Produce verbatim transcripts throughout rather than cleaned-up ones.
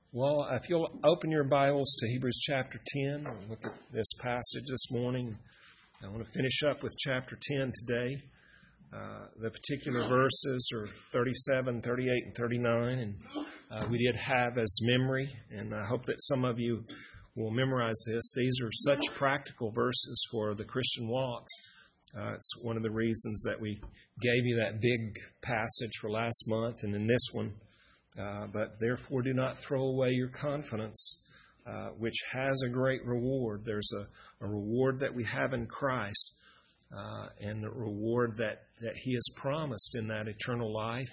Well, if you'll open your Bibles to Hebrews chapter ten, and look at this passage this morning. I want to finish up with chapter ten today. Uh, the particular verses are thirty-seven, thirty-eight, and thirty-nine, and uh, we did have as memory, and I hope that some of you will memorize this. These are such practical verses for the Christian walk. Uh, it's one of the reasons that we gave you that big passage for last month, and in this one. Uh, but therefore do not throw away your confidence, uh, which has a great reward. There's a, a reward that we have in Christ, uh, and the reward that, that He has promised in that eternal life.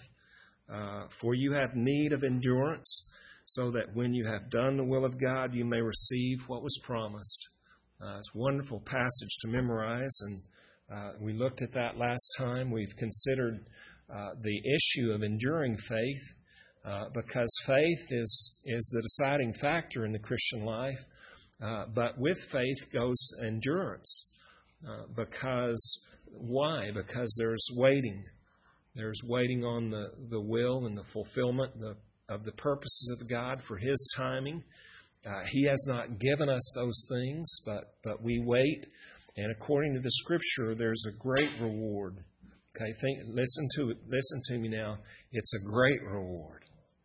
Uh, for you have need of endurance, so that when you have done the will of God, you may receive what was promised. Uh, it's a wonderful passage to memorize, and uh, we looked at that last time. We've considered uh, the issue of enduring faith. Uh, because faith is, is the deciding factor in the Christian life. Uh, but with faith goes endurance. Uh, because, why? Because there's waiting. There's waiting on the, the will and the fulfillment the, of the purposes of God for His timing. Uh, he has not given us those things, but, but we wait. And according to the Scripture, there's a great reward. Okay, think, listen to it. Listen to me now. It's a great reward.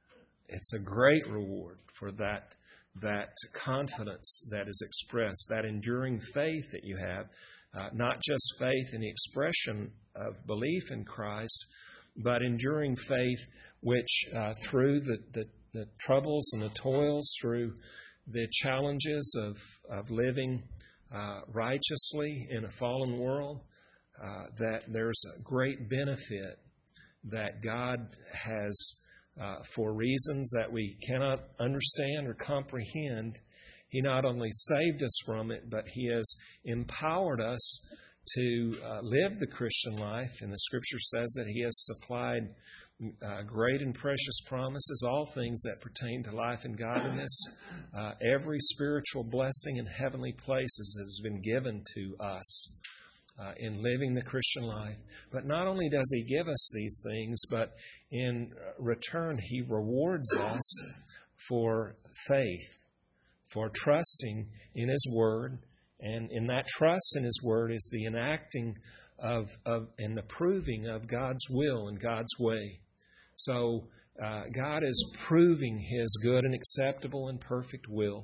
It's a great reward for that, that confidence that is expressed, that enduring faith that you have, uh, not just faith in the expression of belief in Christ, but enduring faith which uh, through the, the, the troubles and the toils, through the challenges of, of living uh, righteously in a fallen world, uh, that there's a great benefit that God has Uh, for reasons that we cannot understand or comprehend. He not only saved us from it, but He has empowered us to uh, live the Christian life. And the Scripture says that He has supplied uh, great and precious promises, all things that pertain to life and godliness. Uh, every spiritual blessing in heavenly places has been given to us Uh, in living the Christian life. But not only does He give us these things, but in return He rewards us for faith, for trusting in His Word. And in that trust in His Word is the enacting of, of and the proving of God's will and God's way. So uh, God is proving His good and acceptable and perfect will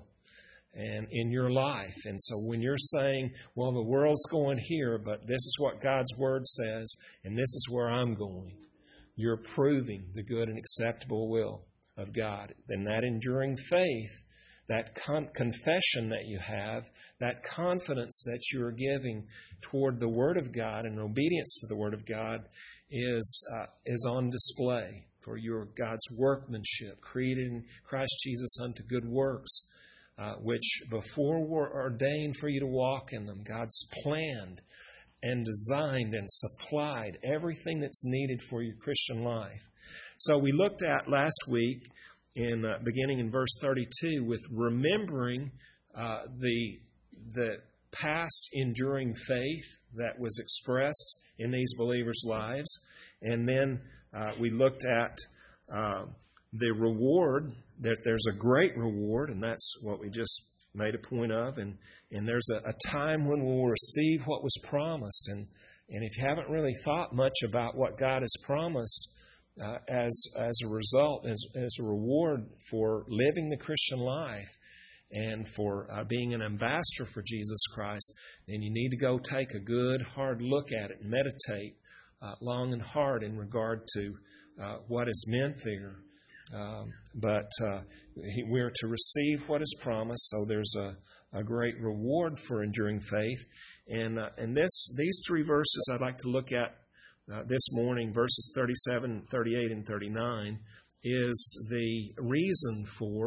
and in your life. And so when you're saying, well, the world's going here, but this is what God's Word says, and this is where I'm going, you're proving the good and acceptable will of God. And that enduring faith, that con- confession that you have, that confidence that you're giving toward the Word of God and obedience to the Word of God is uh, is on display for your God's workmanship, created in Christ Jesus unto good works, Uh, which before were ordained for you to walk in them. God's planned and designed and supplied everything that's needed for your Christian life. So we looked at last week, in uh, beginning in verse thirty-two, with remembering uh, the the past enduring faith that was expressed in these believers' lives, and then uh, we looked at Uh, the reward, that there's a great reward, and that's what we just made a point of. And, and there's a, a time when we'll receive what was promised. And, and if you haven't really thought much about what God has promised uh, as, as a result, as, as a reward for living the Christian life and for uh, being an ambassador for Jesus Christ, then you need to go take a good, hard look at it and meditate uh, long and hard in regard to uh, what is meant there. Um, but uh, we're to receive what is promised, so there's a, a great reward for enduring faith. And uh, and this these three verses I'd like to look at uh, this morning, verses thirty-seven, thirty-eight, and thirty-nine, is the reason for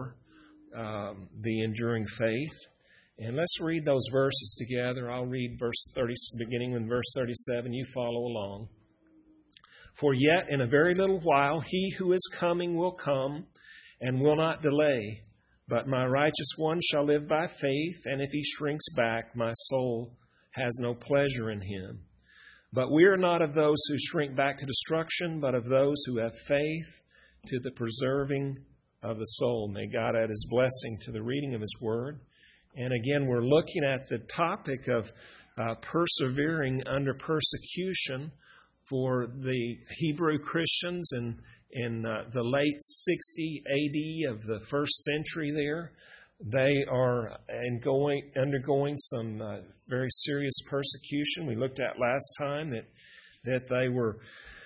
um, the enduring faith. And let's read those verses together. I'll read verse thirty, beginning with verse thirty-seven. You follow along. For yet in a very little while He who is coming will come and will not delay. But my righteous one shall live by faith, and if he shrinks back, my soul has no pleasure in him. But we are not of those who shrink back to destruction, but of those who have faith to the preserving of the soul. May God add His blessing to the reading of His Word. And again, we're looking at the topic of uh, persevering under persecution for the Hebrew Christians in, in uh, the late sixty A D of the first century there. They are going, undergoing some uh, very serious persecution. We looked at last time that, that they were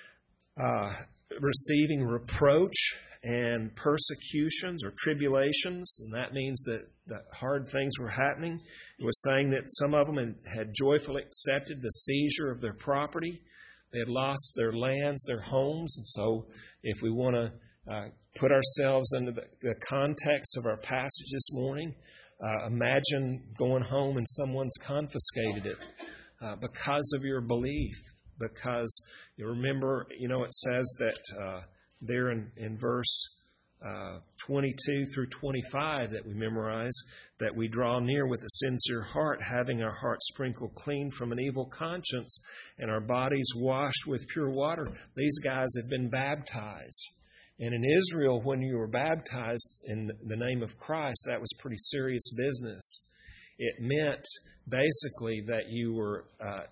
uh, receiving reproach and persecutions or tribulations, and that means that, that hard things were happening. It was saying that some of them had, had joyfully accepted the seizure of their property. They had lost their lands, their homes, and so if we want to uh, put ourselves into the, the context of our passage this morning, uh, imagine going home and someone's confiscated it uh, because of your belief, because you remember, you know, it says that uh, there in, in verse uh, twenty-two through twenty-five that we memorize, that we draw near with a sincere heart, having our hearts sprinkled clean from an evil conscience and our bodies washed with pure water. These guys had been baptized. And in Israel, when you were baptized in the name of Christ, that was pretty serious business. It meant basically that you were uh,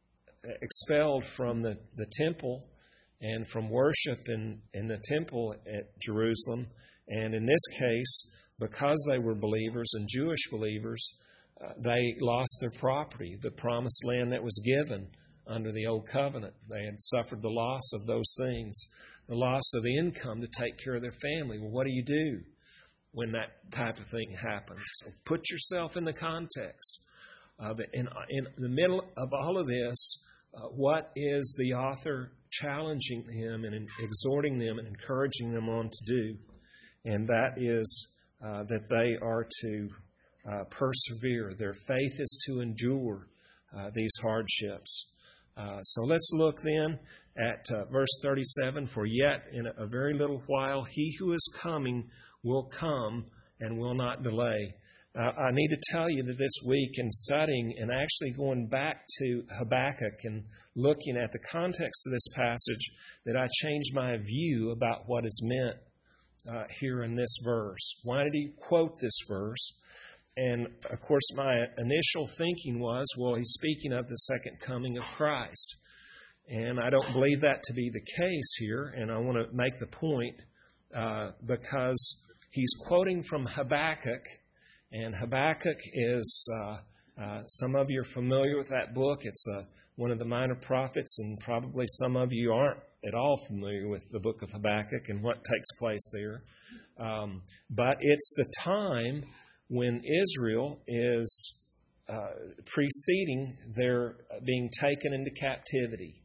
expelled from the, the temple and from worship in, in the temple at Jerusalem. And in this case, because they were believers and Jewish believers, uh, they lost their property, the promised land that was given under the Old Covenant. They had suffered the loss of those things, the loss of the income to take care of their family. Well, what do you do when that type of thing happens? So put yourself in the context of it. In, in the middle of all of this, uh, what is the author challenging them and exhorting them and encouraging them on to do? And that is uh, that they are to uh, persevere. Their faith is to endure uh, these hardships. Uh, so let's look then at uh, verse thirty-seven. For yet in a very little while he who is coming will come and will not delay. Uh, I need to tell you that this week in studying and actually going back to Habakkuk and looking at the context of this passage, that I changed my view about what is meant uh, here in this verse. Why did he quote this verse? And, of course, my initial thinking was, well, he's speaking of the second coming of Christ. And I don't believe that to be the case here, and I want to make the point uh, because he's quoting from Habakkuk, and Habakkuk is, uh, uh, some of you are familiar with that book. It's uh, one of the minor prophets, and probably some of you aren't at all familiar with the book of Habakkuk and what takes place there. Um, but it's the time when Israel is uh, preceding their being taken into captivity.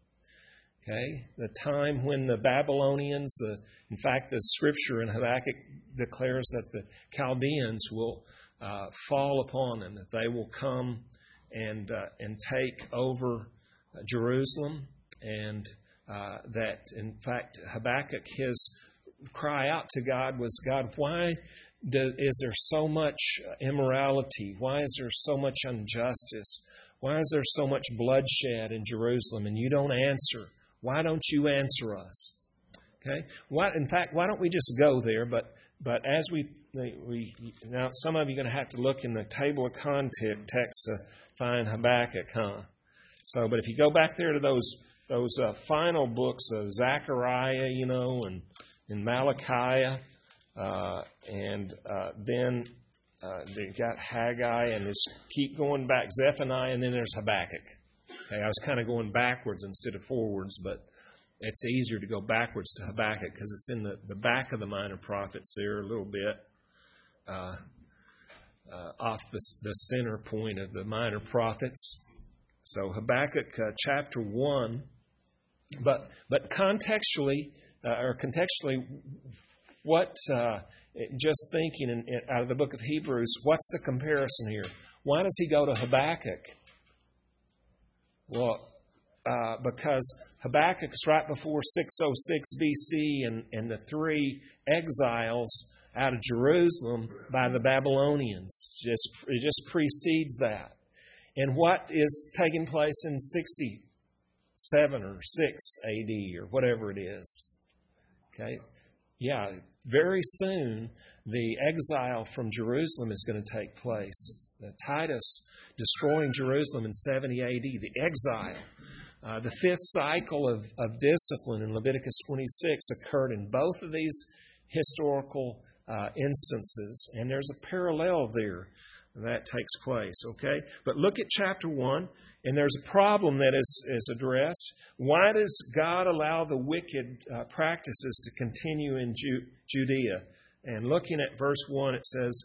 Okay, the time when the Babylonians, uh, in fact, the scripture in Habakkuk declares that the Chaldeans will uh, fall upon them, that they will come and uh, and take over Jerusalem, and uh, that, in fact, Habakkuk, his cry out to God was, God, why do, is there so much immorality? Why is there so much injustice? Why is there so much bloodshed in Jerusalem? And you don't answer. Why don't you answer us? Okay. Why, in fact, why don't we just go there? But but as we we now, some of you are going to have to look in the table of context to find Habakkuk, huh? So, but if you go back there to those those uh, final books of Zechariah, you know, and and Malachi, uh, and uh, then uh, they got Haggai, and just keep going back, Zephaniah, and then there's Habakkuk. Okay, I was kind of going backwards instead of forwards, but it's easier to go backwards to Habakkuk because it's in the, the back of the minor prophets there a little bit, uh, uh, off the, the center point of the minor prophets. So Habakkuk uh, chapter one, but but contextually, uh, or contextually, what, uh, just thinking in, in, out of the book of Hebrews, what's the comparison here? Why does he go to Habakkuk? Well, uh, because Habakkuk is right before six oh six B C and, and the three exiles out of Jerusalem by the Babylonians. Just, it just precedes that. And what is taking place in sixty-seven or six A D or whatever it is? Okay, yeah, very soon the exile from Jerusalem is going to take place. Uh, Titus destroying Jerusalem in seventy A D, the exile. Uh, the fifth cycle of, of discipline in Leviticus twenty-six occurred in both of these historical uh, instances, and there's a parallel there that takes place, okay? But look at chapter one, and there's a problem that is, is addressed. Why does God allow the wicked uh, practices to continue in Ju- Judea? And looking at verse one, it says,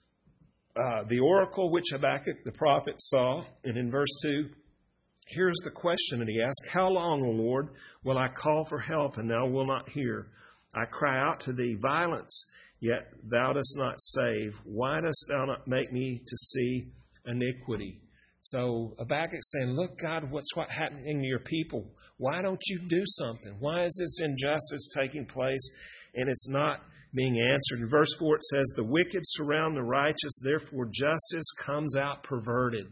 uh, the oracle which Habakkuk the prophet saw, and in verse two, here's the question that he asked, how long, O Lord, will I call for help, and thou wilt not hear? I cry out to thee, violence, yet thou dost not save. Why dost thou not make me to see iniquity? So Habakkuk's saying, look, God, what's what happening to your people? Why don't you do something? Why is this injustice taking place and it's not being answered? In verse four it says, the wicked surround the righteous, therefore justice comes out perverted.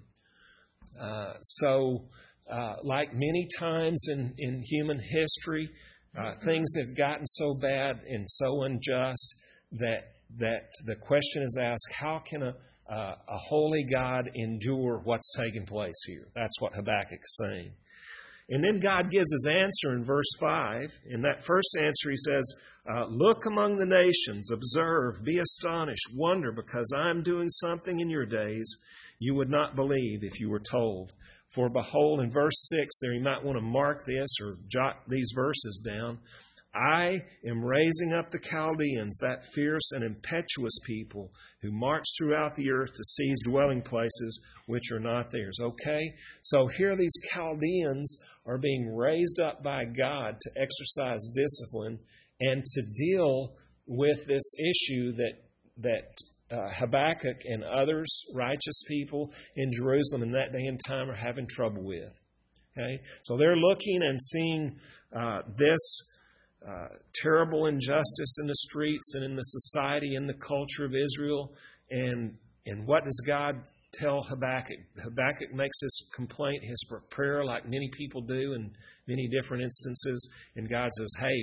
Uh, so, uh, like many times in, in human history, uh, things have gotten so bad and so unjust that that the question is asked, how can a, uh, a holy God endure what's taking place here? That's what Habakkuk is saying. And then God gives his answer in verse five. In that first answer he says, uh, look among the nations, observe, be astonished, wonder, because I'm doing something in your days you would not believe if you were told. For behold, in verse six there, you might want to mark this or jot these verses down. I am raising up the Chaldeans, that fierce and impetuous people who march throughout the earth to seize dwelling places which are not theirs. Okay? So here these Chaldeans are being raised up by God to exercise discipline and to deal with this issue that that uh, Habakkuk and others, righteous people in Jerusalem in that day and time, are having trouble with. Okay? So they're looking and seeing uh, this Uh, terrible injustice in the streets and in the society and the culture of Israel. And and what does God tell Habakkuk? Habakkuk makes his complaint, his prayer, like many people do in many different instances. And God says, hey,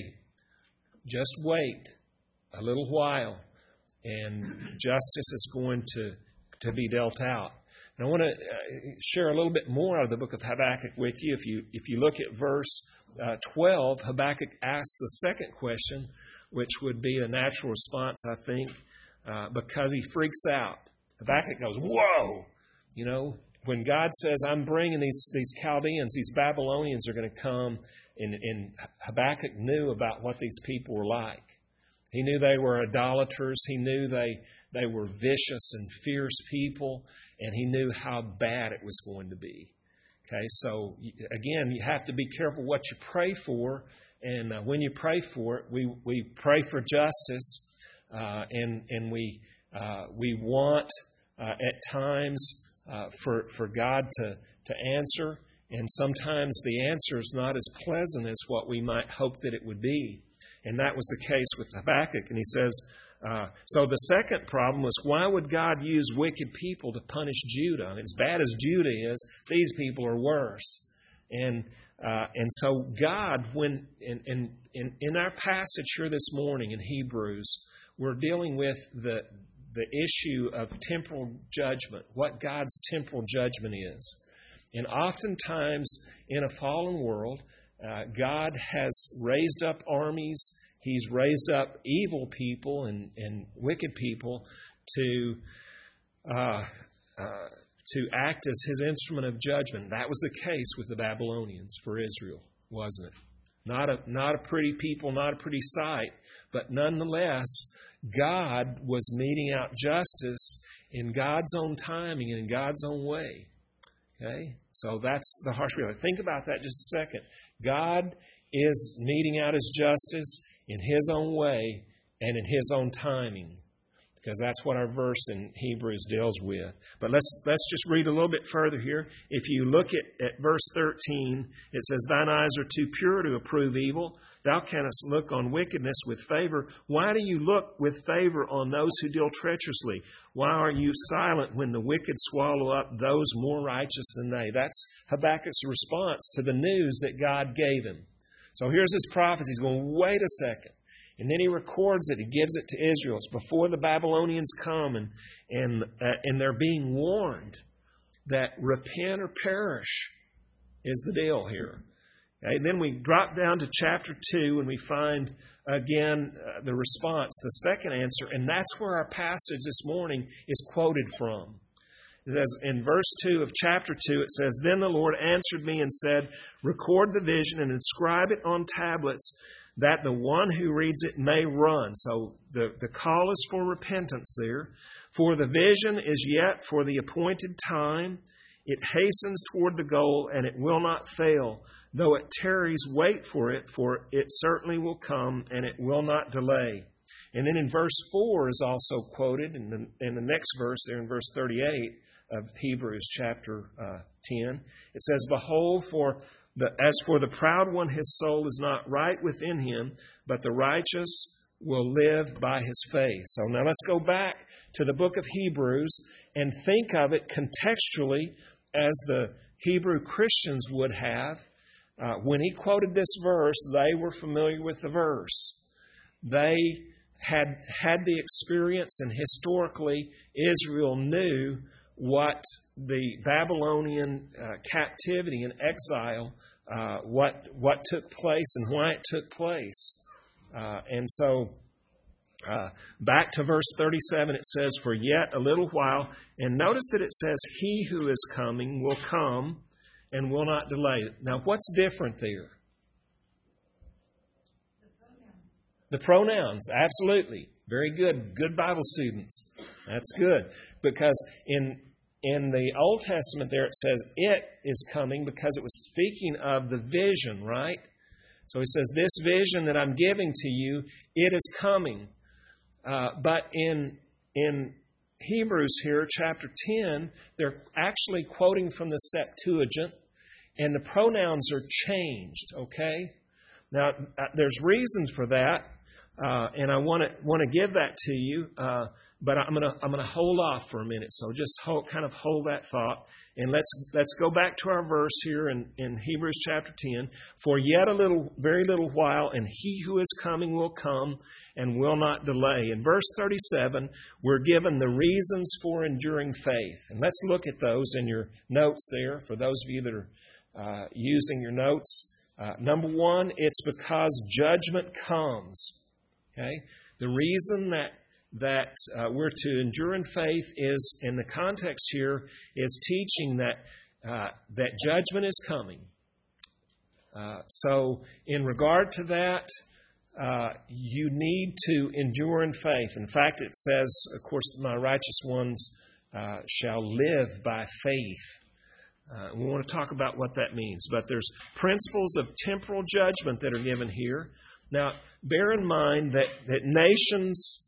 just wait a little while and justice is going to, to be dealt out. And I want to share a little bit more out of the book of Habakkuk with you. If you if you look at verse uh, twelve, Habakkuk asks the second question, which would be a natural response, I think, uh, because he freaks out. Habakkuk goes, whoa! You know, when God says, I'm bringing these, these Chaldeans, these Babylonians are going to come, and, and Habakkuk knew about what these people were like. He knew they were idolaters. He knew they, they were vicious and fierce people. And he knew how bad it was going to be. Okay, so again, you have to be careful what you pray for. And uh, when you pray for it, we, we pray for justice. Uh, and and we uh, we want uh, at times uh, for, for God to, to answer. And sometimes the answer is not as pleasant as what we might hope that it would be. And that was the case with Habakkuk. And he says, uh, so the second problem was, why would God use wicked people to punish Judah? And as bad as Judah is, these people are worse. And uh, and so God, when in, in, in, in our passage here this morning in Hebrews, we're dealing with the the issue of temporal judgment, what God's temporal judgment is. And oftentimes in a fallen world, uh, God has raised up armies. He's raised up evil people and, and wicked people to uh, uh, to act as His instrument of judgment. That was the case with the Babylonians for Israel, wasn't it? Not a not a pretty people, not a pretty sight, but nonetheless, God was meting out justice in God's own timing and in God's own way. Okay? So that's the harsh reality. Think about that just a second. God is meting out His justice in His own way and in His own timing, because that's what our verse in Hebrews deals with. But let's let's just read a little bit further here. If you look at, at verse thirteen, it says, "Thine eyes are too pure to approve evil. Thou canst look on wickedness with favor. Why do you look with favor on those who deal treacherously? Why are you silent when the wicked swallow up those more righteous than they?" That's Habakkuk's response to the news that God gave him. So here's his prophecy. He's going, wait a second. And then he records it. He gives it to Israel. It's before the Babylonians come, and and uh, and they're being warned that repent or perish is the deal here. Okay, then we drop down to chapter two, and we find again uh, the response, the second answer, and that's where our passage this morning is quoted from. It says in verse two of chapter two, it says, "Then the Lord answered me and said, record the vision and inscribe it on tablets, that the one who reads it may run." So the, the call is for repentance there. "For the vision is yet for the appointed time. It hastens toward the goal, and it will not fail. Though it tarries, wait for it, for it certainly will come, and it will not delay." And then in verse four is also quoted, in the, in the next verse there in verse thirty-eight of Hebrews chapter uh, ten. It says, "Behold, for the, as for the proud one, his soul is not right within him, but the righteous will live by his faith." So now let's go back to the book of Hebrews and think of it contextually as the Hebrew Christians would have. Uh, when he quoted this verse, they were familiar with the verse. They had had the experience, and historically, Israel knew what the Babylonian uh, captivity and exile, uh, what what took place and why it took place. Uh, and so, uh, back to verse thirty-seven, it says, "For yet a little while," and notice that it says, "He who is coming will come and will not delay." Now, what's different there? The pronouns, absolutely. Very good. Good Bible students. That's good. Because in in the Old Testament there it says, "It is coming," because it was speaking of the vision, right? So he says, "This vision that I'm giving to you, it is coming." Uh, but in in Hebrews here, chapter ten, they're actually quoting from the Septuagint, and the pronouns are changed, okay? Now, uh, there's reasons for that, uh, and I want to want to give that to you, uh, but I'm going to I'm going to hold off for a minute. So just hold, kind of hold that thought, and let's let's go back to our verse here in, in Hebrews chapter ten. "For yet a little, very little while, and he who is coming will come and will not delay." In verse thirty-seven, we're given the reasons for enduring faith, and let's look at those in your notes there. For those of you that are uh, using your notes, uh, number one, it's because judgment comes. Okay, the reason that that uh, we're to endure in faith is, in the context here, is teaching that uh, that judgment is coming. Uh, so, in regard to that, uh, you need to endure in faith. In fact, it says, of course, "My righteous ones uh, shall live by faith." Uh, we want to talk about what that means. But there's principles of temporal judgment that are given here. Now, bear in mind that, that nations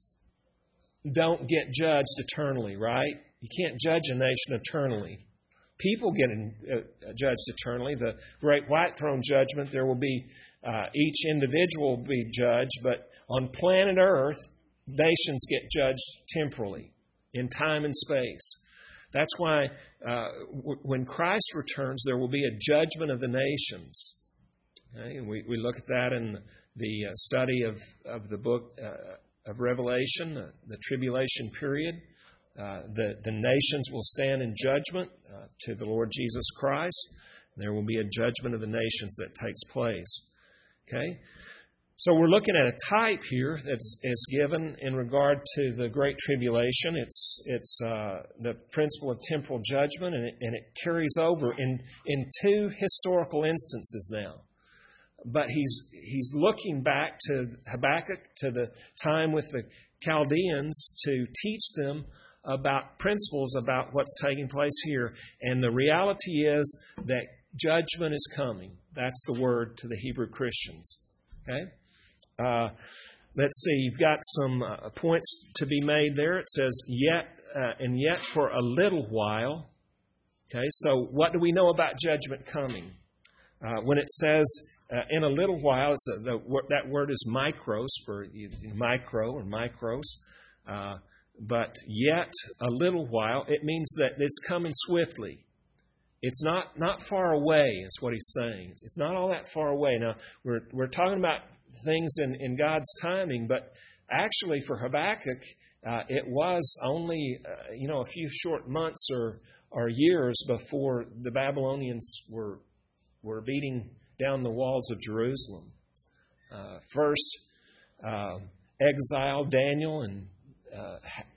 don't get judged eternally, right? You can't judge a nation eternally. People get in, uh, judged eternally. The great white throne judgment, there will be, uh, each individual will be judged, but on planet Earth, nations get judged temporally, in time and space. That's why uh, w- when Christ returns, there will be a judgment of the nations. Okay? And we, we look at that in the uh, study of, of the book uh, of Revelation, uh, the tribulation period. Uh, the, the nations will stand in judgment uh, to the Lord Jesus Christ. There will be a judgment of the nations that takes place. Okay? So we're looking at a type here that's is given in regard to the Great Tribulation. It's it's uh, the principle of temporal judgment, and it, and it carries over in, in two historical instances now. But he's he's looking back to Habakkuk, to the time with the Chaldeans, to teach them about principles about what's taking place here. And the reality is that judgment is coming. That's the word to the Hebrew Christians. Okay? Uh, let's see, you've got some uh, points to be made there. It says, yet, uh, and yet for a little while. Okay, so what do we know about judgment coming? Uh, when it says, uh, in a little while, it's a, the, that word is mikros, for micro or micros. Uh, but yet a little while, it means that it's coming swiftly. It's not, not far away, is what he's saying. It's not all that far away. Now, we're we're talking about things in, in God's timing. But actually for Habakkuk, uh, it was only, uh, you know, a few short months or, or years before the Babylonians were, were beating down the walls of Jerusalem. Uh, first, uh, exile Daniel and uh,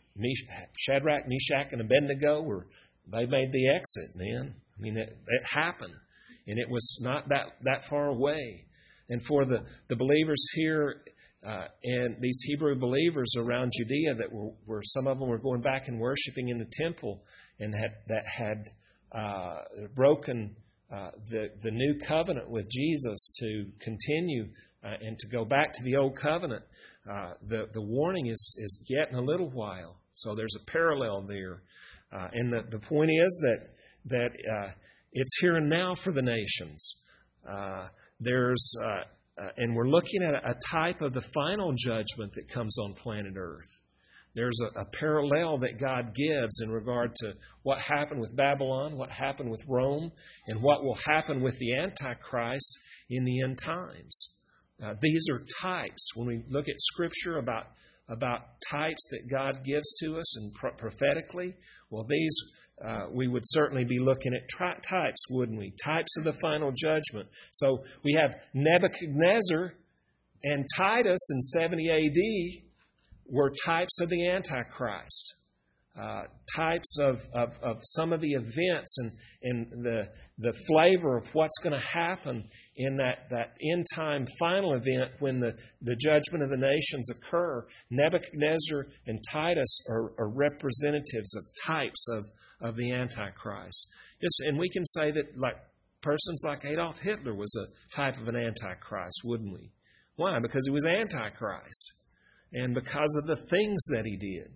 Shadrach, Meshach, and Abednego were they made the exit. Man, I mean it, it happened, and it was not that, that far away. And for the, the believers here uh, and these Hebrew believers around Judea, that were, were some of them were going back and worshiping in the temple, and had that had uh, broken uh, the the new covenant with Jesus to continue. Uh, and to go back to the old covenant, uh, the, the warning is, is yet in a little while. So there's a parallel there. Uh, and the, the point is that that uh, it's here and now for the nations. Uh, there's uh, uh, and we're looking at a, a type of the final judgment that comes on planet Earth. There's a, a parallel that God gives in regard to what happened with Babylon, what happened with Rome, and what will happen with the Antichrist in the end times. Uh, these are types. When we look at Scripture about about types that God gives to us and pro- prophetically, well, these uh, we would certainly be looking at tri- types, wouldn't we? Types of the final judgment. So we have Nebuchadnezzar and Titus in seventy A D were types of the Antichrist. Uh, types of, of, of some of the events and, and the the flavor of what's going to happen in that, that end time final event when the, the judgment of the nations occur. Nebuchadnezzar and Titus are, are representatives of types of, of the Antichrist. Just, and we can say that like persons like Adolf Hitler was a type of an Antichrist, wouldn't we? Why? Because he was Antichrist. And because of the things that he did.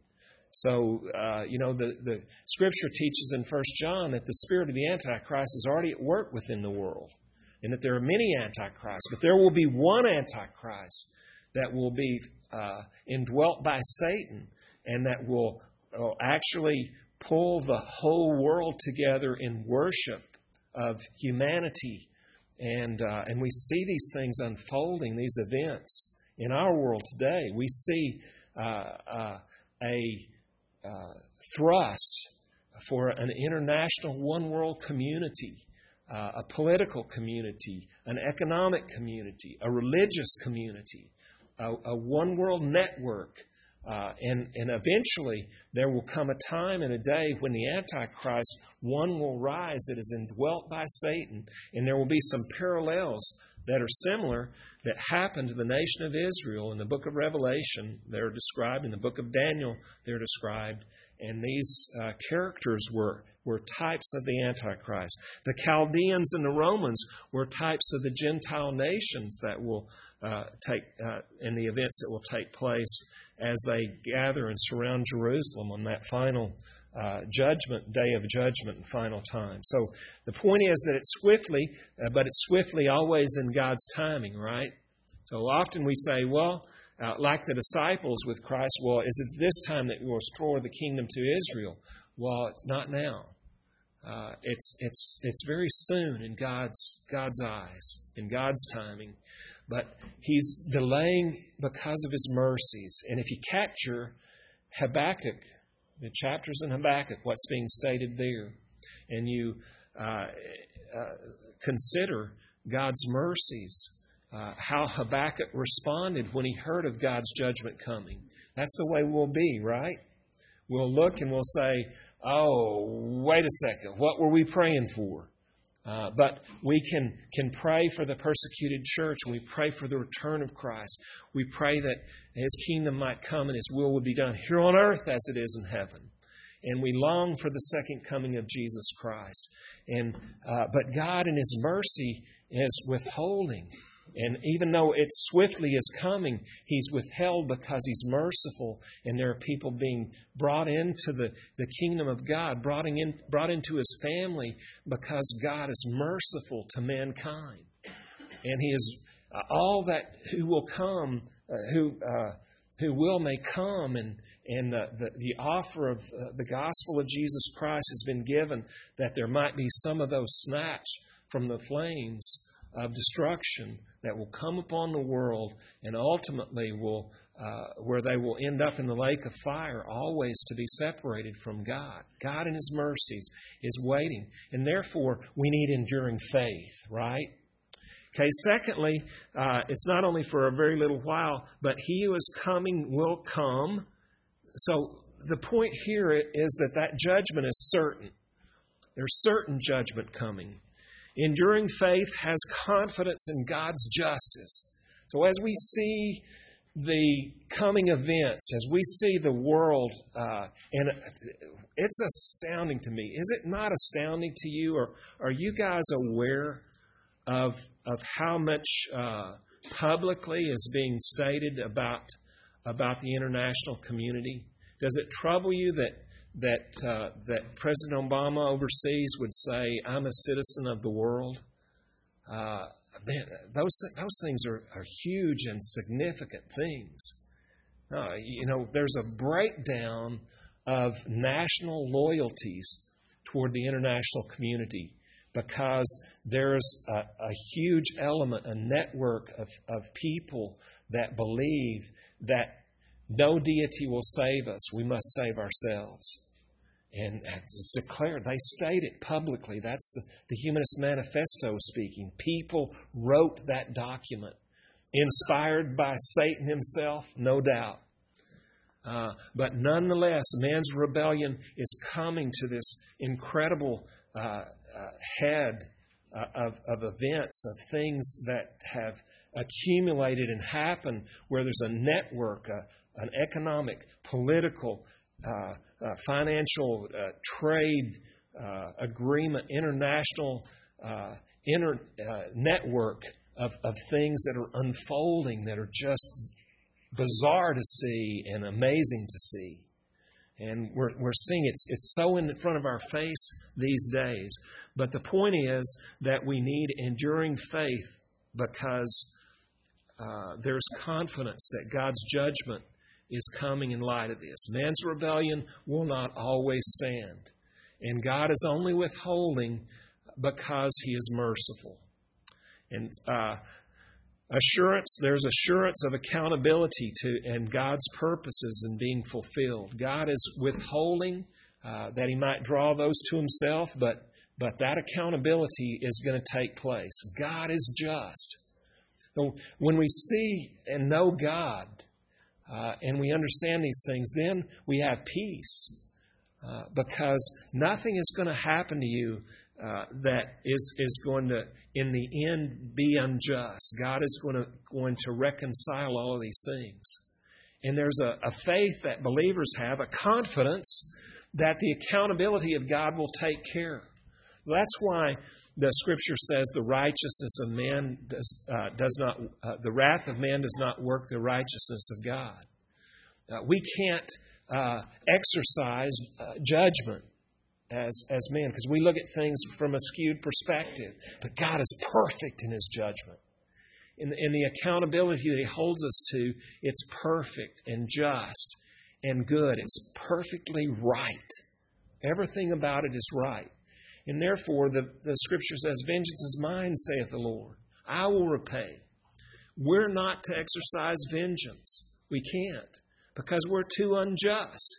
So, uh, you know, the, the Scripture teaches in First John that the spirit of the Antichrist is already at work within the world, and that there are many Antichrists, but there will be one Antichrist that will be uh, indwelt by Satan, and that will uh, actually pull the whole world together in worship of humanity. And, uh, and we see these things unfolding, these events in our world today. We see uh, uh, a Uh, thrust for an international one-world community, uh, a political community, an economic community, a religious community, a, a one-world network. Uh, and, and eventually there will come a time and a day when the Antichrist, one will rise that is indwelt by Satan. And there will be some parallels that are similar that happened to the nation of Israel in the book of Revelation. They're described in the book of Daniel. They're described. And these uh, characters were, were types of the Antichrist. The Chaldeans and the Romans were types of the Gentile nations that will uh, take, uh, in the events that will take place as they gather and surround Jerusalem on that final uh, judgment, day of judgment and final time. So the point is that it's swiftly, uh, but it's swiftly always in God's timing, right? So often we say, well, uh, like the disciples with Christ, well, is it this time that we will restore the kingdom to Israel? Well, it's not now. Uh, it's it's it's very soon in God's God's eyes, in God's timing. But He's delaying because of His mercies. And if you capture Habakkuk, the chapters in Habakkuk, what's being stated there, and you uh, uh, consider God's mercies, uh, how Habakkuk responded when he heard of God's judgment coming. That's the way we'll be, right? We'll look and we'll say, oh, wait a second, what were we praying for? Uh, but we can, can pray for the persecuted church. We pray for the return of Christ. We pray that His kingdom might come and His will would be done here on earth as it is in heaven. And we long for the second coming of Jesus Christ. And uh, but God in His mercy is withholding. And even though it swiftly is coming, He's withheld because He's merciful. And there are people being brought into the, the kingdom of God, brought, in, brought into His family because God is merciful to mankind. And He is uh, all that who will come, uh, who uh, who will may come. And, and uh, the, the offer of uh, the gospel of Jesus Christ has been given that there might be some of those snatched from the flames of destruction that will come upon the world and ultimately will uh, where they will end up in the lake of fire, always to be separated from God. God in His mercies is waiting, and therefore we need enduring faith, right? Okay, secondly, uh, it's not only for a very little while, but He who is coming will come. So the point here is that that judgment is certain. There's certain judgment coming. Enduring faith has confidence in God's justice. So as we see the coming events, as we see the world, uh, and it's astounding to me. Is it not astounding to you? Or are you guys aware of of how much uh, publicly is being stated about about the international community? Does it trouble you that that uh, that President Obama overseas would say, "I'm a citizen of the world"? Uh, man, those those things are, are huge and significant things. Uh, you know, there's a breakdown of national loyalties toward the international community because there's a, a huge element, a network of, of people that believe that no deity will save us. We must save ourselves. And it's declared, they state it publicly. That's the, the Humanist Manifesto speaking. People wrote that document. Inspired by Satan himself, no doubt. Uh, but nonetheless, man's rebellion is coming to this incredible uh, uh, head uh, of, of events, of things that have accumulated and happened where there's a network, a, an economic, political, uh, uh, financial, uh, trade uh, agreement, international uh, inter, uh, network of, of things that are unfolding that are just bizarre to see and amazing to see. And we're we're seeing it's it's so in front of our face these days. But the point is that we need enduring faith because uh, there's confidence that God's judgment is coming in light of this. Man's rebellion will not always stand. And God is only withholding because He is merciful. And uh, assurance, there's assurance of accountability to and God's purposes in being fulfilled. God is withholding uh, that He might draw those to Himself, but but that accountability is going to take place. God is just. So when we see and know God uh, and we understand these things, then we have peace uh, because nothing is going to happen to you Uh, that is is going to, in the end, be unjust. God is going to going to reconcile all of these things. And there's a, a faith that believers have, a confidence that the accountability of God will take care. That's why the Scripture says the righteousness of man does uh, does not, uh, the wrath of man does not work the righteousness of God. Uh, we can't uh, exercise uh, judgment as as men, because we look at things from a skewed perspective. But God is perfect in His judgment. In, in the accountability that He holds us to, it's perfect and just and good. It's perfectly right. Everything about it is right. And therefore, the, the Scripture says, "Vengeance is mine, saith the Lord. I will repay." We're not to exercise vengeance. We can't, because we're too unjust.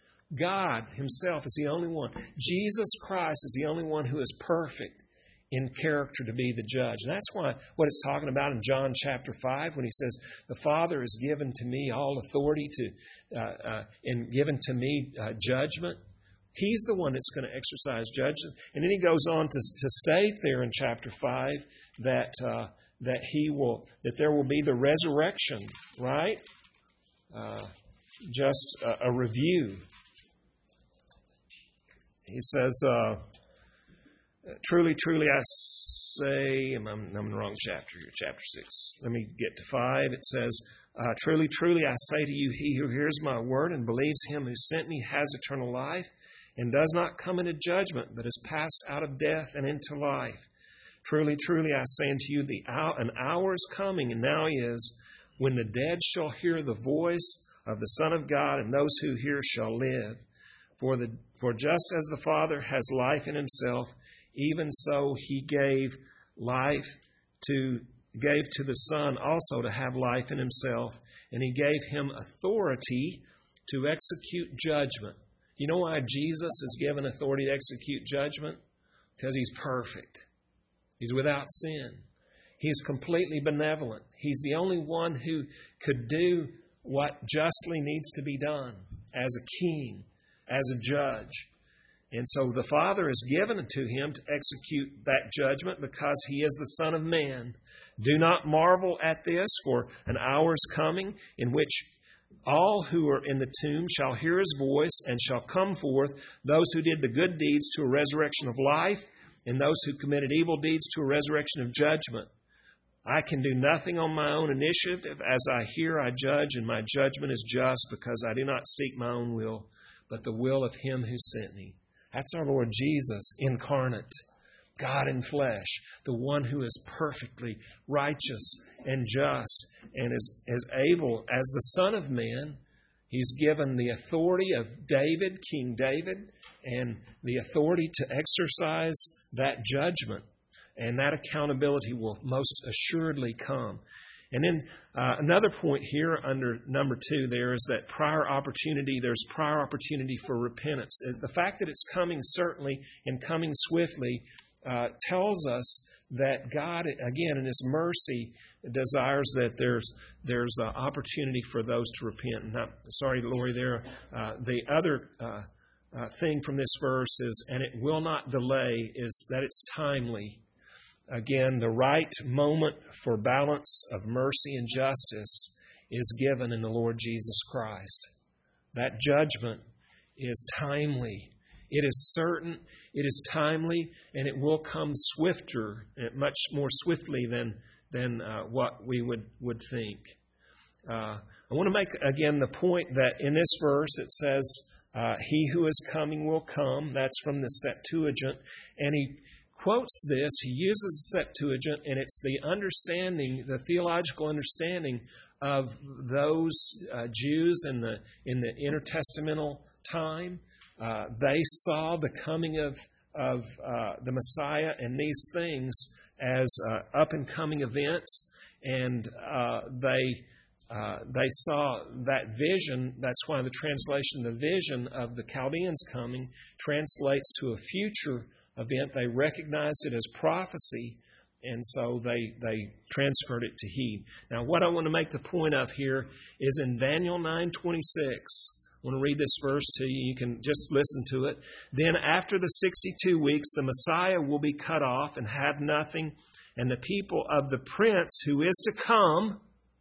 God Himself is the only one. Jesus Christ is the only one who is perfect in character to be the judge. And that's why what it's talking about in John chapter five when He says, "The Father has given to me all authority to, uh, uh, and given to me uh, judgment." He's the one that's going to exercise judgment. And then He goes on to, to state there in chapter five that uh, that He will that there will be the resurrection, right? Uh, just a, a review. He says, uh, truly, truly I say, I'm, I'm in the wrong chapter here, chapter six. Let me get to five. It says, uh, truly, truly I say to you, he who hears my word and believes Him who sent me has eternal life and does not come into judgment, but is passed out of death and into life. Truly, truly I say unto you, the hour, an hour is coming, and now is, when the dead shall hear the voice of the Son of God, and those who hear shall live. For the for just as the Father has life in Himself, even so He gave life to gave to the Son also to have life in Himself, and He gave Him authority to execute judgment. You know why Jesus is given authority to execute judgment? Because He's perfect. He's without sin. He's completely benevolent. He's the only one who could do what justly needs to be done as a king, as a judge. And so the Father has given it to Him to execute that judgment because He is the Son of Man. Do not marvel at this, for an hour is coming in which all who are in the tomb shall hear His voice and shall come forth, those who did the good deeds to a resurrection of life, and those who committed evil deeds to a resurrection of judgment. I can do nothing on my own initiative. As I hear, I judge, and my judgment is just, because I do not seek my own will, but the will of Him who sent me. That's our Lord Jesus, incarnate, God in flesh, the one who is perfectly righteous and just and is, is able, as the Son of Man. He's given the authority of David, King David, and the authority to exercise that judgment. And that accountability will most assuredly come. And then uh, another point here under number two there is that prior opportunity, there's prior opportunity for repentance. The fact that it's coming certainly and coming swiftly uh, tells us that God, again, in His mercy, desires that there's there's uh, opportunity for those to repent. Now, sorry, Lori, there. Uh, the other uh, uh, thing from this verse is, and it will not delay, is that it's timely. Again, the right moment for balance of mercy and justice is given in the Lord Jesus Christ. That judgment is timely. It is certain, it is timely, and it will come swifter, much more swiftly than, than uh, what we would, would think. Uh, I want to make, again, the point that in this verse it says, uh, He who is coming will come. That's from the Septuagint. And he quotes this, he uses the Septuagint, and it's the understanding, the theological understanding of those uh, Jews in the in the intertestamental time. Uh, they saw the coming of of uh, the Messiah and these things as uh, up and coming events, and uh, they uh, they saw that vision. That's why the translation, the vision of the Chaldeans coming, translates to a future event. They recognized it as prophecy, and so they they transferred it to heed. Now, what I want to make the point of here is in Daniel nine twenty-six. I want to read this verse to you. You can just listen to it. Then after the sixty-two weeks, the Messiah will be cut off and have nothing, and the people of the Prince who is to come,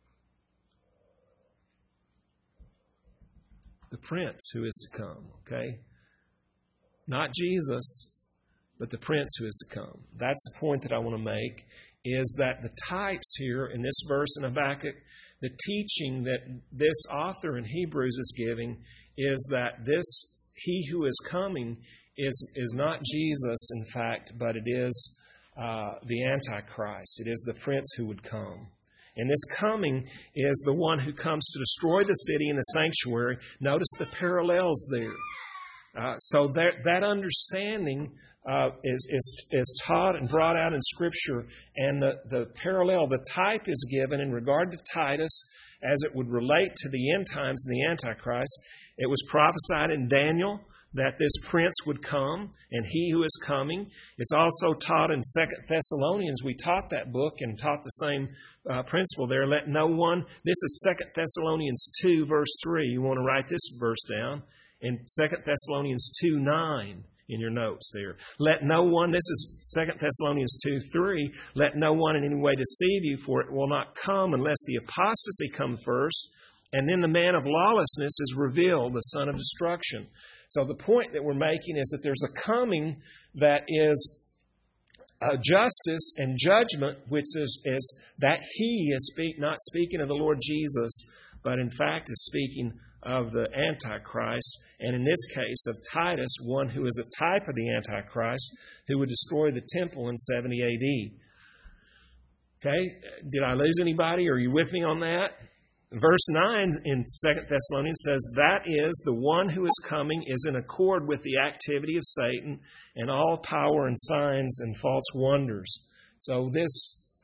the Prince who is to come, okay? Not Jesus, but the Prince who is to come. That's the point that I want to make, is that the types here in this verse in Habakkuk, the teaching that this author in Hebrews is giving is that this, He who is coming, is, is not Jesus, in fact, but it is uh, the Antichrist. It is the Prince who would come. And this coming is the one who comes to destroy the city and the sanctuary. Notice the parallels there. Uh, so that, that understanding uh, is, is, is taught and brought out in Scripture, and the, the parallel, the type is given in regard to Titus as it would relate to the end times and the Antichrist. It was prophesied in Daniel that this prince would come, and he who is coming. It's also taught in Second Thessalonians. We taught that book and taught the same uh, principle there. Let no one, this is Second Thessalonians two, verse three. You want to write this verse down. In Second Thessalonians two nine in your notes there. Let no one, this is Second Thessalonians two three, let no one in any way deceive you, for it will not come unless the apostasy come first, and then the man of lawlessness is revealed, the son of destruction. So the point that we're making is that there's a coming that is uh, justice and judgment, which is, is that He is speak, not speaking of the Lord Jesus, but in fact is speaking of the Antichrist, and in this case of Titus, one who is a type of the Antichrist, who would destroy the temple in seventy A D. Okay, did I lose anybody? Are you with me on that? Verse nine in Second Thessalonians says, that is, the one who is coming is in accord with the activity of Satan and all power and signs and false wonders. So this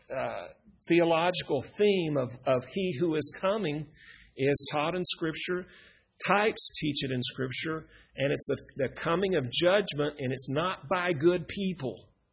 uh, theological theme of, of He who is coming is taught in Scripture. Types teach it in Scripture. And it's a, the coming of judgment, and it's not by good people.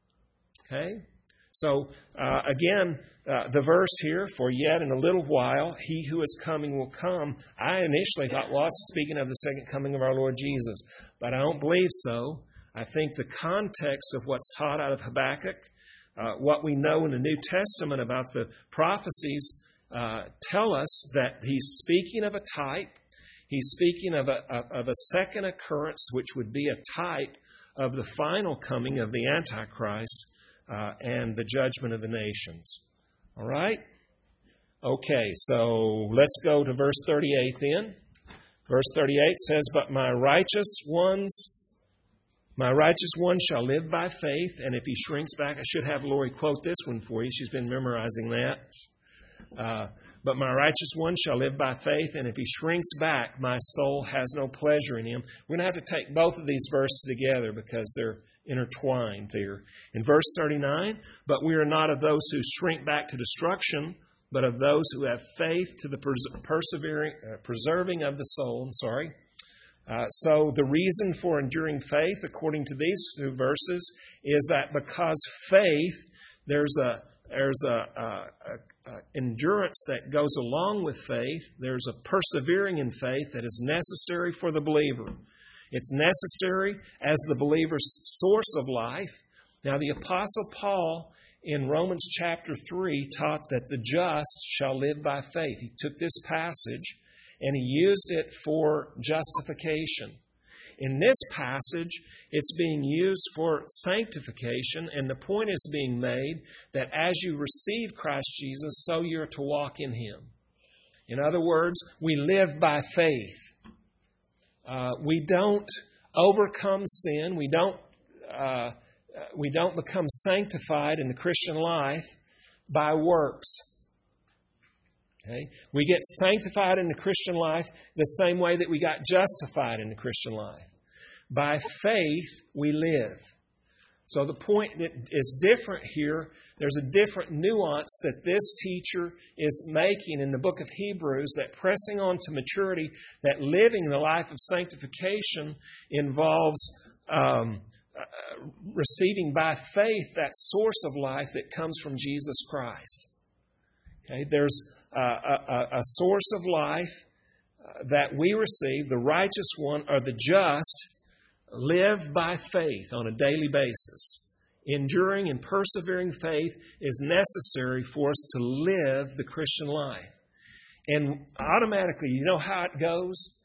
Okay? So, uh, again, uh, the verse here, for yet in a little while, He who is coming will come. I initially thought, well, it's speaking of the second coming of our Lord Jesus. But I don't believe so. I think the context of what's taught out of Habakkuk, uh, what we know in the New Testament about the prophecies, uh, tell us that He's speaking of a type. He's speaking of a, of a second occurrence, which would be a type of the final coming of the Antichrist uh, and the judgment of the nations. All right? Okay, so let's go to verse thirty-eight then. Verse thirty-eight says, But my righteous ones, my righteous one shall live by faith, and if he shrinks back, I should have Lori quote this one for you. She's been memorizing that. Uh, But my righteous one shall live by faith, and if he shrinks back, my soul has no pleasure in him. We're going to have to take both of these verses together because they're intertwined there. In verse thirty-nine, but we are not of those who shrink back to destruction, but of those who have faith to the pers- persevering, uh, preserving of the soul. I'm sorry. Uh, so the reason for enduring faith, according to these two verses, is that because faith, there's a There's a, a, a, a endurance that goes along with faith. There's a persevering in faith that is necessary for the believer. It's necessary as the believer's source of life. Now, the Apostle Paul in Romans chapter three taught that the just shall live by faith. He took this passage and he used it for justification. In this passage, it's being used for sanctification, and the point is being made that as you receive Christ Jesus, so you're to walk in Him. In other words, we live by faith. Uh, we don't overcome sin. We don't, uh, we don't become sanctified in the Christian life by works. Okay? We get sanctified in the Christian life the same way that we got justified in the Christian life. By faith, we live. So the point that is different here, there's a different nuance that this teacher is making in the book of Hebrews, that pressing on to maturity, that living the life of sanctification involves um, uh, receiving by faith that source of life that comes from Jesus Christ. Okay? There's uh, a, a source of life uh, that we receive, the righteous one or the just, live by faith on a daily basis. Enduring and persevering faith is necessary for us to live the Christian life. And automatically, you know how it goes?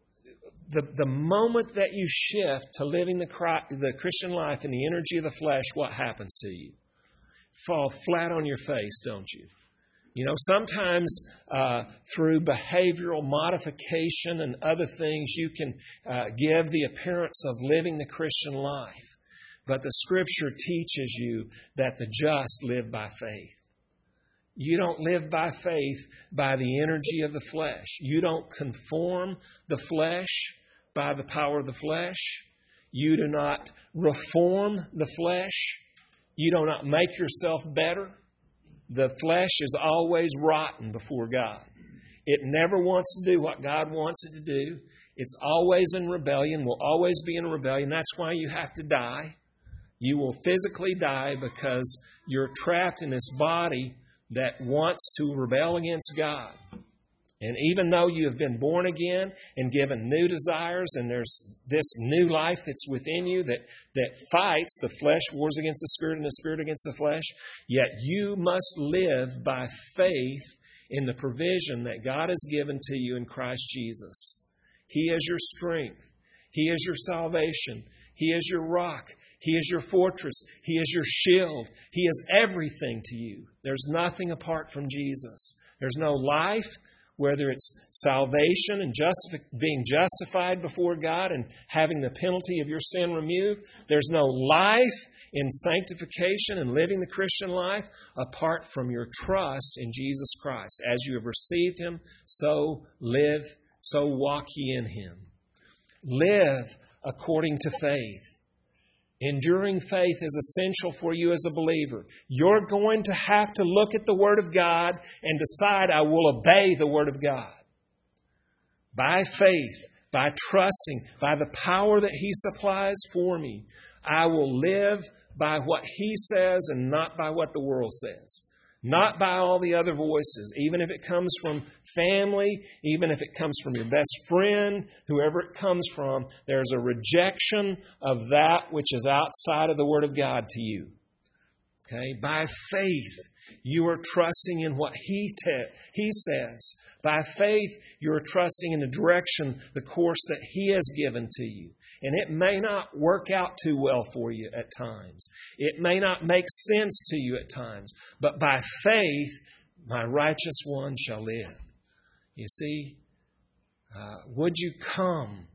The, the moment that you shift to living the, the Christian life in the energy of the flesh, what happens to you? Fall flat on your face, don't you? You know, sometimes uh, through behavioral modification and other things, you can uh, give the appearance of living the Christian life. But the Scripture teaches you that the just live by faith. You don't live by faith by the energy of the flesh. You don't conform the flesh by the power of the flesh. You do not reform the flesh. You do not make yourself better. The flesh is always rotten before God. It never wants to do what God wants it to do. It's always in rebellion, will always be in rebellion. That's why you have to die. You will physically die because you're trapped in this body that wants to rebel against God. And even though you have been born again and given new desires, and there's this new life that's within you that, that fights, the flesh wars against the spirit and the spirit against the flesh, yet you must live by faith in the provision that God has given to you in Christ Jesus. He is your strength. He is your salvation. He is your rock. He is your fortress. He is your shield. He is everything to you. There's nothing apart from Jesus. There's no life, whether it's salvation and justif- being justified before God and having the penalty of your sin removed. There's no life in sanctification and living the Christian life apart from your trust in Jesus Christ. As you have received Him, so live, so walk ye in Him. Live according to faith. Enduring faith is essential for you as a believer. You're going to have to look at the Word of God and decide, I will obey the Word of God. By faith, by trusting, by the power that He supplies for me, I will live by what He says and not by what the world says. Not by all the other voices, even if it comes from family, even if it comes from your best friend, whoever it comes from, there's a rejection of that which is outside of the Word of God to you. Okay? By faith, you are trusting in what He te- He says. By faith, you are trusting in the direction, the course that He has given to you. And it may not work out too well for you at times. It may not make sense to you at times. But by faith, my righteous one shall live. You see, uh, would you come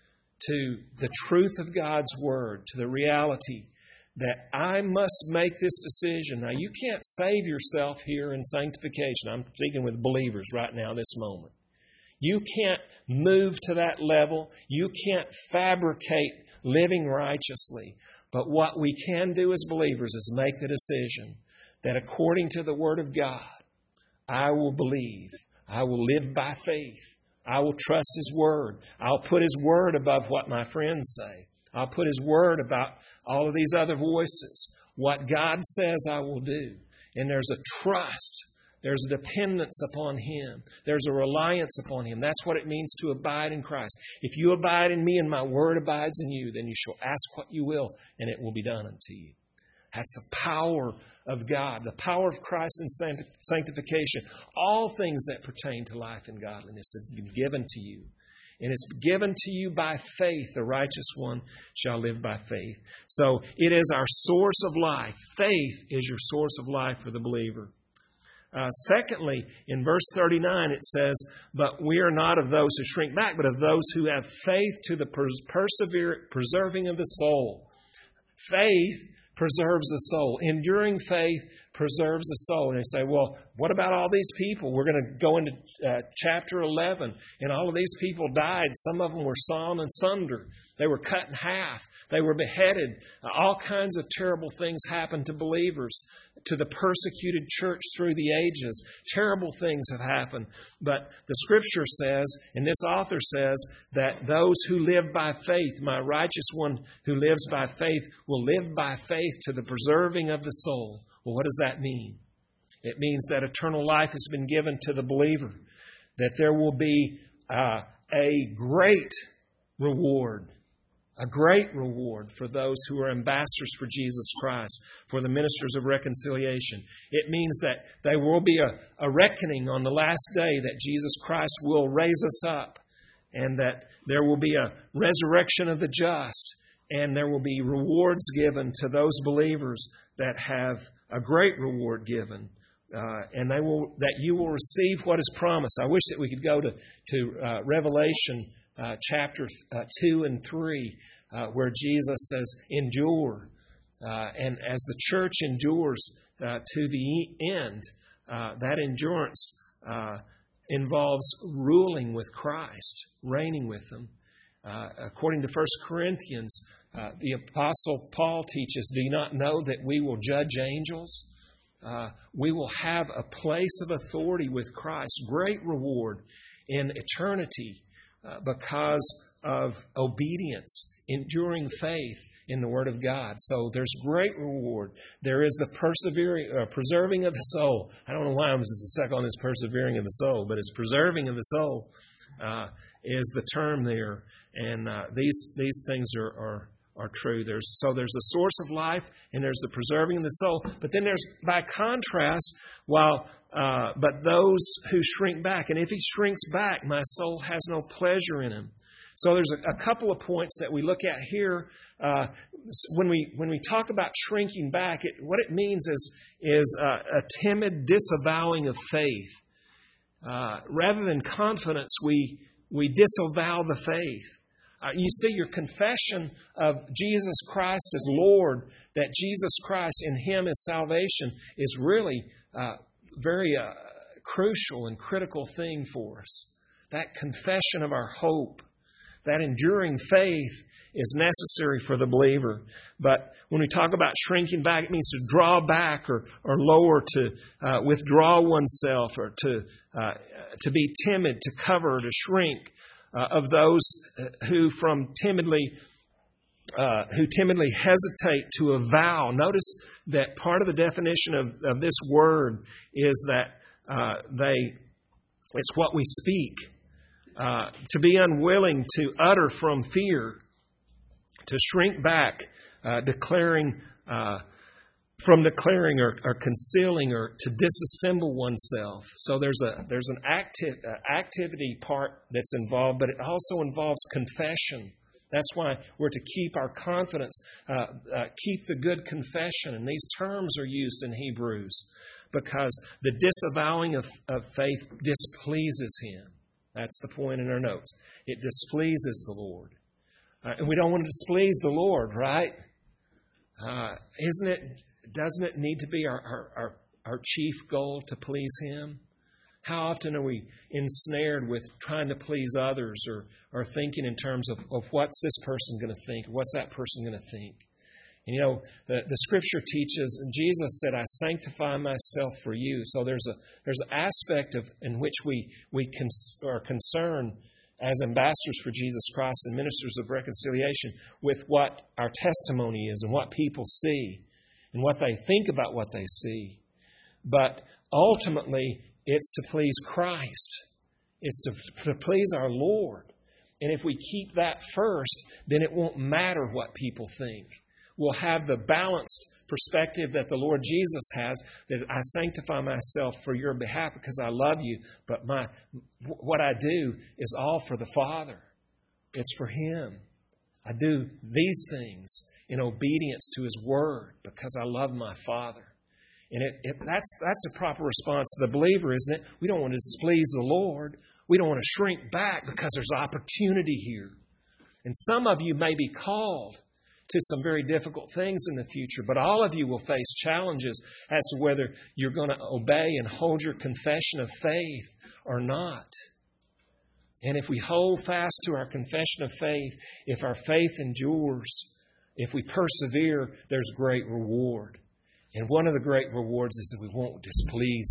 to the truth of God's Word, to the reality that I must make this decision. Now, you can't save yourself here in sanctification. I'm speaking with believers right now, this moment. You can't move to that level. You can't fabricate living righteously. But what we can do as believers is make the decision that according to the Word of God, I will believe. I will live by faith. I will trust His Word. I'll put His Word above what my friends say. I'll put His Word about all of these other voices. What God says I will do. And there's a trust. There's a dependence upon Him. There's a reliance upon Him. That's what it means to abide in Christ. If you abide in me and my Word abides in you, then you shall ask what you will, and it will be done unto you. That's the power of God, the power of Christ in sanctification. All things that pertain to life and godliness have been given to you. And it's given to you by faith. The righteous one shall live by faith. So it is our source of life. Faith is your source of life for the believer. Uh, secondly, in verse thirty-nine it says, but we are not of those who shrink back, but of those who have faith to the pers- persevere- preserving of the soul. Faith preserves the soul. Enduring faith preserves the soul. And they say, well, what about all these people? We're going to go into uh, chapter eleven, and all of these people died. Some of them were sawn and sunder. They were cut in half. They were beheaded. Uh, all kinds of terrible things happened to believers, to the persecuted church through the ages. Terrible things have happened. But the Scripture says, and this author says, that those who live by faith, my righteous one who lives by faith, will live by faith to the preserving of the soul. Well, what does that mean? It means that eternal life has been given to the believer, that there will be uh, a great reward, a great reward for those who are ambassadors for Jesus Christ, for the ministers of reconciliation. It means that there will be a, a reckoning on the last day, that Jesus Christ will raise us up, and that there will be a resurrection of the just, and there will be rewards given to those believers that have a great reward given. Uh, and they will, that you will receive what is promised. I wish that we could go to, to uh, Revelation uh, chapter uh, two and three, uh, where Jesus says, endure. Uh, and as the church endures uh, to the end, uh, that endurance uh, involves ruling with Christ, reigning with Him. Uh, according to First Corinthians, uh, the Apostle Paul teaches, do you not know that we will judge angels? Uh, we will have a place of authority with Christ, great reward in eternity uh, because of obedience, enduring faith in the Word of God. So there's great reward. There is the persevering, uh, preserving of the soul. I don't know why I'm stuck on this persevering of the soul, but it's preserving of the soul uh, is the term there. And uh, these these things are, are are true. There's so there's the source of life, and there's the preserving of the soul. But then there's, by contrast, while uh, but those who shrink back, and if he shrinks back, my soul has no pleasure in him. So there's a, a couple of points that we look at here. Uh, when we when we talk about shrinking back, it, what it means is is uh, a timid disavowing of faith. Uh, rather than confidence, we we disavow the faith. Uh, you see, your confession of Jesus Christ as Lord, that Jesus Christ in Him is salvation, is really uh, very uh, crucial and critical thing for us. That confession of our hope, That enduring faith is necessary for the believer. But when we talk about shrinking back, it means to draw back or, or lower, to uh, withdraw oneself, or to uh, to be timid, to cover, to shrink uh, of those who from timidly uh, who timidly hesitate to avow. Notice that part of the definition of, of this word is that uh, they it's what we speak. Uh, to be unwilling to utter from fear, to shrink back, uh, declaring uh, from declaring or, or concealing, or to disassemble oneself. So there's a there's an active uh, activity part that's involved, but it also involves confession. That's why we're to keep our confidence, uh, uh, keep the good confession, and these terms are used in Hebrews because the disavowing of, of faith displeases Him. That's the point in our notes. It displeases the Lord. Uh, and we don't want to displease the Lord, right? Uh, isn't it, doesn't it need to be our, our, our, our chief goal to please Him? How often are we ensnared with trying to please others, or, or thinking in terms of, of what's this person going to think? What's that person going to think? And you know, the, the Scripture teaches, and Jesus said, I sanctify myself for you. So there's a there's an aspect of in which we, we cons- are concerned as ambassadors for Jesus Christ and ministers of reconciliation with what our testimony is and what people see and what they think about what they see. But ultimately, it's to please Christ. It's to, to please our Lord. And if we keep that first, then it won't matter what people think. We'll have the balanced perspective that the Lord Jesus has, that I sanctify myself for your behalf because I love you, but my what I do is all for the Father. It's for Him. I do these things in obedience to His Word because I love my Father. And it, it, that's that's a proper response to the believer, isn't it? We don't want to displease the Lord. We don't want to shrink back because there's opportunity here. And some of you may be called to some very difficult things in the future, but all of you will face challenges as to whether you're going to obey and hold your confession of faith or not. And if we hold fast to our confession of faith, if our faith endures, if we persevere, there's great reward. And one of the great rewards is that we won't displease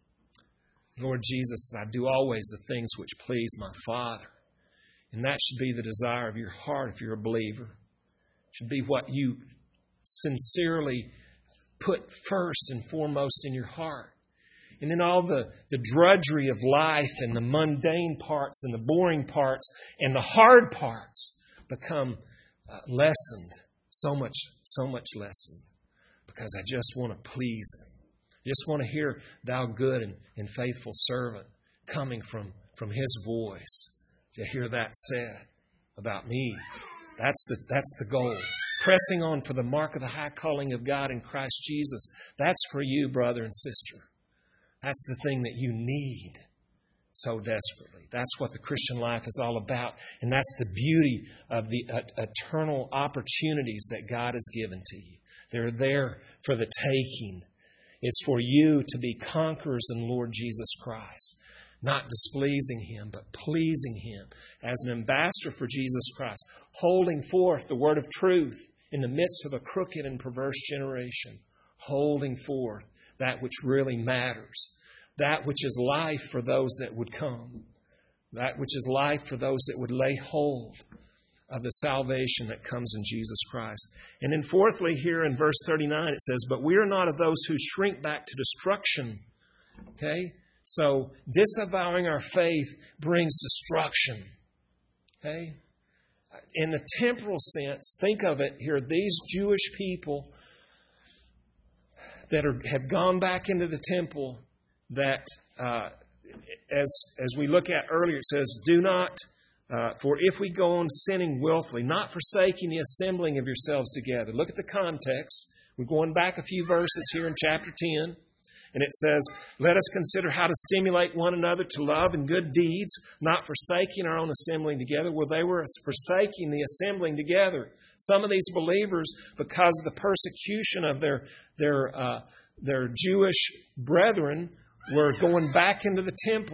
Him. Lord Jesus, I do always the things which please my Father. And that should be the desire of your heart if you're a believer. Should be what you sincerely put first and foremost in your heart. And then all the, the drudgery of life and the mundane parts and the boring parts and the hard parts become uh, lessened. So much, so much lessened. Because I just want to please Him. I just want to hear thou good and, and faithful servant coming from, from His voice. To hear that said about me. That's the that's the goal. Pressing on for the mark of the high calling of God in Christ Jesus. That's for you, brother and sister. That's the thing that you need so desperately. That's what the Christian life is all about. And that's the beauty of the uh, eternal opportunities that God has given to you. They're there for the taking. It's for you to be conquerors in Lord Jesus Christ. Not displeasing Him, but pleasing Him as an ambassador for Jesus Christ, holding forth the word of truth in the midst of a crooked and perverse generation, holding forth that which really matters, that which is life for those that would come, that which is life for those that would lay hold of the salvation that comes in Jesus Christ. And then fourthly, here in verse thirty-nine, it says, but we are not of those who shrink back to destruction. Okay? So, disavowing our faith brings destruction. Okay? In the temporal sense, think of it here. These Jewish people that are, have gone back into the temple, that uh, as, as we look at earlier, it says, do not, uh, for if we go on sinning willfully, not forsaking the assembling of yourselves together. Look at the context. We're going back a few verses here in chapter ten. And it says, let us consider how to stimulate one another to love and good deeds, not forsaking our own assembling together. Well, they were forsaking the assembling together. Some of these believers, because of the persecution of their their uh, their Jewish brethren, were going back into the temple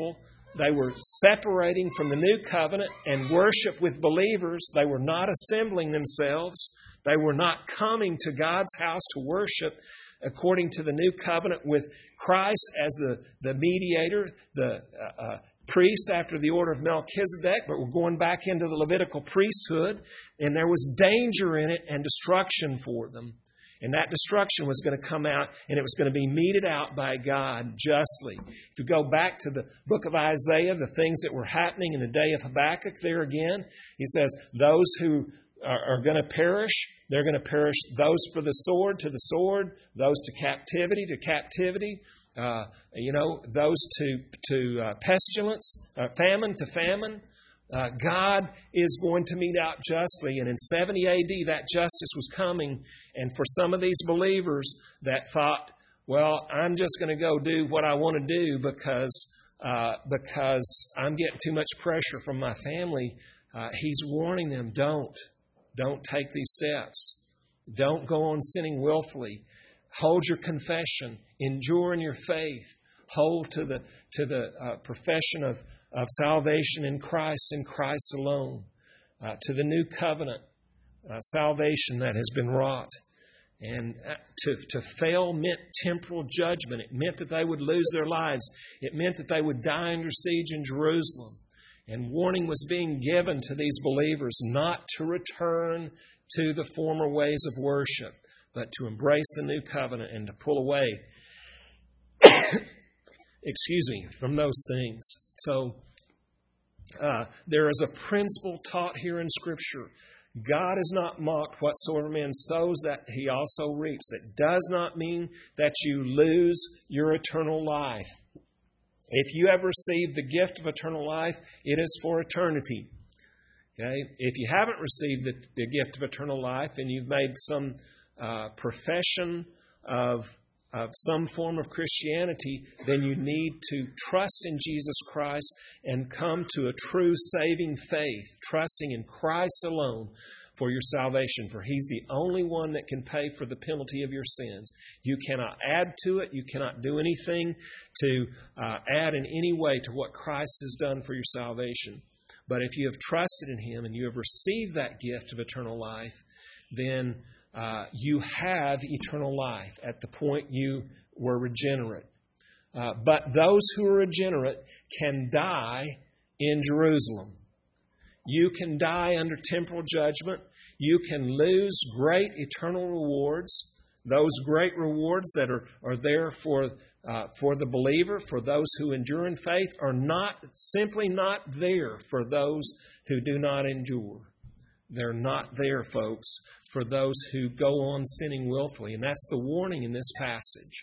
they were separating from the new covenant and worship with believers. They were not assembling themselves. They were not coming to God's house to worship according to the new covenant with Christ as the, the mediator, the uh, uh, priest after the order of Melchizedek, but we're going back into the Levitical priesthood, and there was danger in it and destruction for them. And that destruction was going to come out, and it was going to be meted out by God justly. If you go back to the book of Isaiah, the things that were happening in the day of Habakkuk there again, he says, those who are, are going to perish, they're going to perish, those for the sword to the sword, those to captivity to captivity, uh, you know, those to, to uh, pestilence, uh, famine to famine. Uh, God is going to mete out justly. And in seventy A D, that justice was coming. And for some of these believers that thought, well, I'm just going to go do what I want to do because uh, because I'm getting too much pressure from my family, uh, he's warning them, don't. Don't take these steps. Don't go on sinning willfully. Hold your confession. Endure in your faith. Hold to the, to the uh, profession of of salvation in Christ, in Christ alone, uh, to the new covenant uh, salvation that has been wrought. And to, to fail meant temporal judgment. It meant that they would lose their lives. It meant that they would die under siege in Jerusalem. And warning was being given to these believers not to return to the former ways of worship, but to embrace the new covenant and to pull away, excuse me, from those things. So, uh, there is a principle taught here in Scripture. God is not mocked. Whatsoever man sows, that he also reaps. It does not mean that you lose your eternal life. If you have received the gift of eternal life, it is for eternity. Okay? If you haven't received the, the gift of eternal life and you've made some uh, profession of of some form of Christianity, then you need to trust in Jesus Christ and come to a true saving faith, trusting in Christ alone for your salvation. For He's the only one that can pay for the penalty of your sins. You cannot add to it. You cannot do anything to uh, add in any way to what Christ has done for your salvation. But if you have trusted in Him and you have received that gift of eternal life, then Uh, you have eternal life at the point you were regenerate. Uh, but those who are regenerate can die in Jerusalem. You can die under temporal judgment. You can lose great eternal rewards. Those great rewards that are, are there for, uh, for the believer, for those who endure in faith, are not simply not there for those who do not endure. They're not there, folks, for those who go on sinning willfully. And that's the warning in this passage.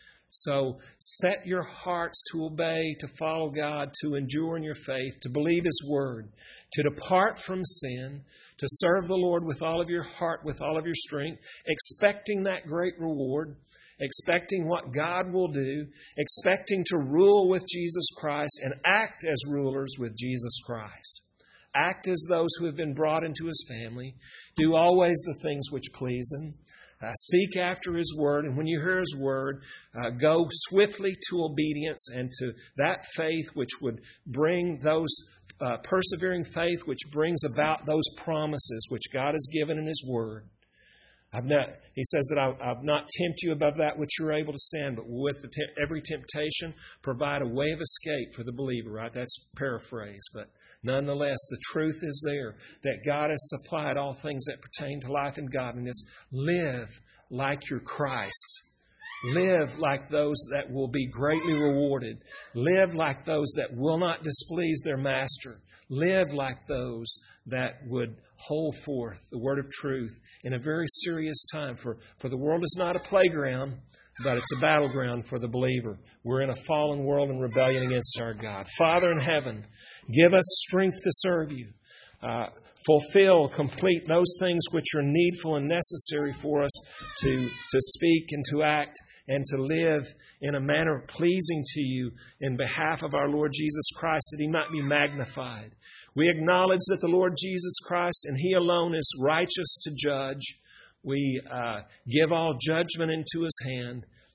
So set your hearts to obey, to follow God, to endure in your faith, to believe His Word, to depart from sin, to serve the Lord with all of your heart, with all of your strength, expecting that great reward, expecting what God will do, expecting to rule with Jesus Christ and act as rulers with Jesus Christ. Act as those who have been brought into His family. Do always the things which please Him. Uh, seek after His Word. And when you hear His Word, uh, go swiftly to obedience and to that faith which would bring those, uh, persevering faith which brings about those promises which God has given in His Word. I've not, he says that I, I've not tempted you above that which you're able to stand, but with the te- every temptation, provide a way of escape for the believer, right? That's paraphrase, but nonetheless, the truth is there that God has supplied all things that pertain to life and godliness. Live like your Christ. Live like those that will be greatly rewarded. Live like those that will not displease their master. Live like those that would hold forth the word of truth in a very serious time. For, for the world is not a playground, but it's a battleground for the believer. We're in a fallen world in rebellion against our God. Father in heaven, give us strength to serve You. Uh, fulfill, complete those things which are needful and necessary for us to, to speak and to act and to live in a manner pleasing to You in behalf of our Lord Jesus Christ, that He might be magnified. We acknowledge that the Lord Jesus Christ and He alone is righteous to judge. We uh, give all judgment into His hand,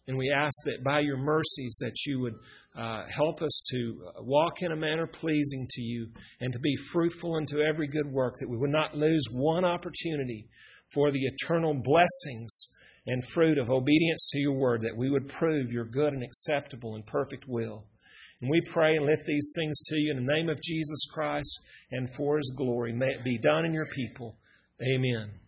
And we ask that by your mercies that you would uh, help us to walk in a manner pleasing to you and to be fruitful unto every good work, that we would not lose one opportunity for the eternal blessings and fruit of obedience to your word, that we would prove your good and acceptable and perfect will. And we pray and lift these things to you in the name of Jesus Christ and for His glory. May it be done in your people. Amen.